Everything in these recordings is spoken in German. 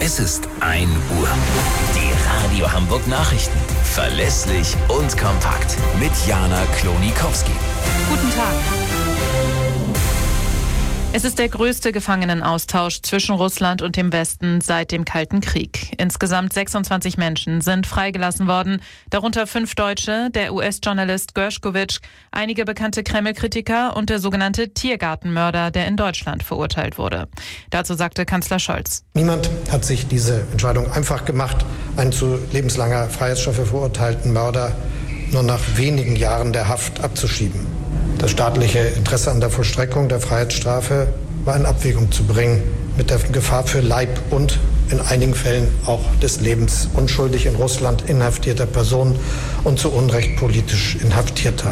Es ist 1 Uhr. Die Radio Hamburg Nachrichten. Verlässlich und kompakt. Mit Jana Klonikowski. Guten Tag. Es ist der größte Gefangenenaustausch zwischen Russland und dem Westen seit dem Kalten Krieg. Insgesamt 26 Menschen sind freigelassen worden, darunter 5 Deutsche, der US-Journalist Gershkovich, einige bekannte Kreml-Kritiker und der sogenannte Tiergartenmörder, der in Deutschland verurteilt wurde. Dazu sagte Kanzler Scholz: Niemand hat sich diese Entscheidung einfach gemacht, einen zu lebenslanger Freiheitsstrafe verurteilten Mörder nur nach wenigen Jahren der Haft abzuschieben. Das staatliche Interesse an der Vollstreckung der Freiheitsstrafe war in Abwägung zu bringen mit der Gefahr für Leib und in einigen Fällen auch des Lebens unschuldig in Russland inhaftierter Personen und zu Unrecht politisch Inhaftierter.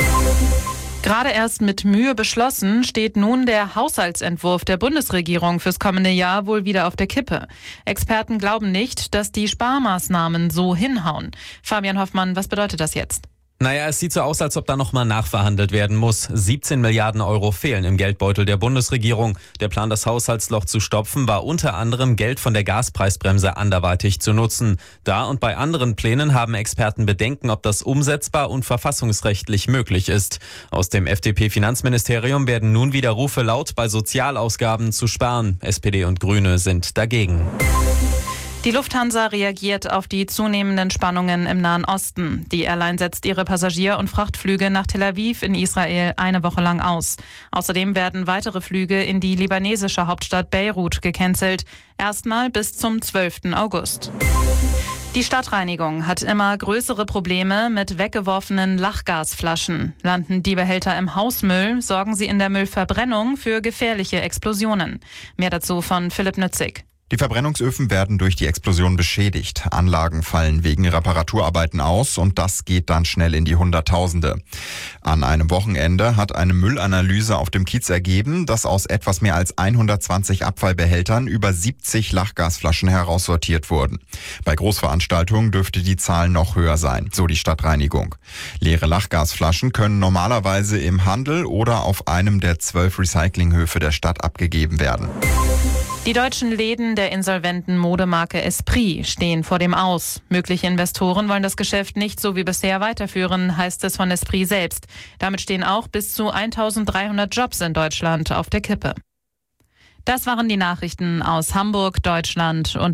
Gerade erst mit Mühe beschlossen, steht nun der Haushaltsentwurf der Bundesregierung fürs kommende Jahr wohl wieder auf der Kippe. Experten glauben nicht, dass die Sparmaßnahmen so hinhauen. Fabian Hoffmann, was bedeutet das jetzt? Naja, es sieht so aus, als ob da nochmal nachverhandelt werden muss. 17 Milliarden Euro fehlen im Geldbeutel der Bundesregierung. Der Plan, das Haushaltsloch zu stopfen, war unter anderem Geld von der Gaspreisbremse anderweitig zu nutzen. Da und bei anderen Plänen haben Experten Bedenken, ob das umsetzbar und verfassungsrechtlich möglich ist. Aus dem FDP-Finanzministerium werden nun wieder Rufe laut, bei Sozialausgaben zu sparen. SPD und Grüne sind dagegen. Die Lufthansa reagiert auf die zunehmenden Spannungen im Nahen Osten. Die Airline setzt ihre Passagier- und Frachtflüge nach Tel Aviv in Israel eine Woche lang aus. Außerdem werden weitere Flüge in die libanesische Hauptstadt Beirut gecancelt. Erstmal bis zum 12. August. Die Stadtreinigung hat immer größere Probleme mit weggeworfenen Lachgasflaschen. Landen die Behälter im Hausmüll, sorgen sie in der Müllverbrennung für gefährliche Explosionen. Mehr dazu von Philipp Nützig. Die Verbrennungsöfen werden durch die Explosion beschädigt. Anlagen fallen wegen Reparaturarbeiten aus und das geht dann schnell in die Hunderttausende. An einem Wochenende hat eine Müllanalyse auf dem Kiez ergeben, dass aus etwas mehr als 120 Abfallbehältern über 70 Lachgasflaschen heraussortiert wurden. Bei Großveranstaltungen dürfte die Zahl noch höher sein, so die Stadtreinigung. Leere Lachgasflaschen können normalerweise im Handel oder auf einem der 12 Recyclinghöfe der Stadt abgegeben werden. Die deutschen Läden der insolventen Modemarke Esprit stehen vor dem Aus. Mögliche Investoren wollen das Geschäft nicht so wie bisher weiterführen, heißt es von Esprit selbst. Damit stehen auch bis zu 1300 Jobs in Deutschland auf der Kippe. Das waren die Nachrichten aus Hamburg, Deutschland und